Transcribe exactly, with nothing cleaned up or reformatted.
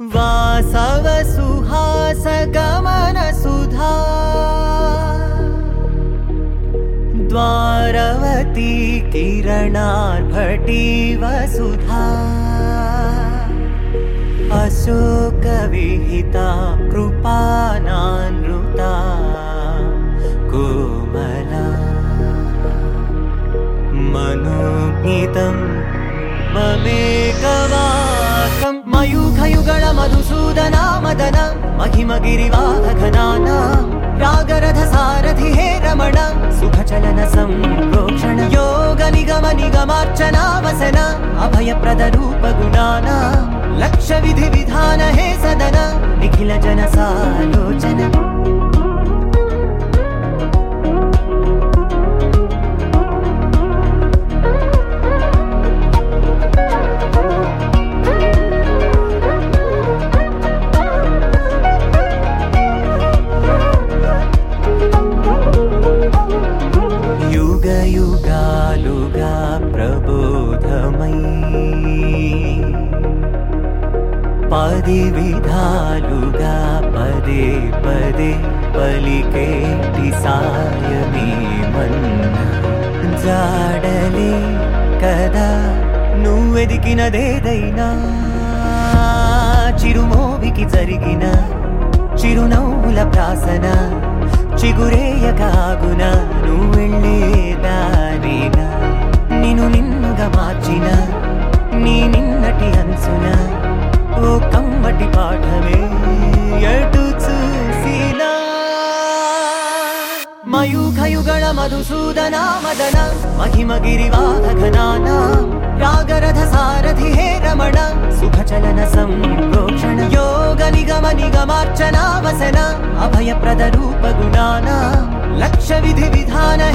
वासव सुहास गमन सुधा द्वारवती किरणार्भटी वसुधा अशोक विहिता कृपानानृता कोमला मनोज्ञितं ममेकवाकं मयूखयुगल मधुसूदना मदन महिमगिरिवाहघनाना रागरथ सारथि हे रमण सुखचलन संप्रोक्षण योग निगम निगमार्चना वसन अभयप्रद रूप गुणाना लक्ष्य विधि विधान हे सदन निखिल जन सालोचन युग युगालुगा प्रबोधमयी पदि विधालुगा पदे पदे पलिकेटि सायमे मन्न जाडले कदा నువ్వెదికినదేదైనా చిరుమోవికి జరిగిన చిరునవ్వుల ప్రాసన చిగురేయకాగున నువ్వెళ్ళేదానేనా నిన్ను నిన్నుగా మార్చిన నీ నిన్నటి అంచున ఓ కమ్మటి పాఠమే ఎటు చూసినా మయూఖయుగళ మధుసూదన మదన महिमगिरिवाहघनाना रागरथ सारथि हे रमण सुखचलन संप्रोक्षण योग निगम निगमार्चना वसन अभयप्रद रूप गुणाना लक्ष्य विधि विधान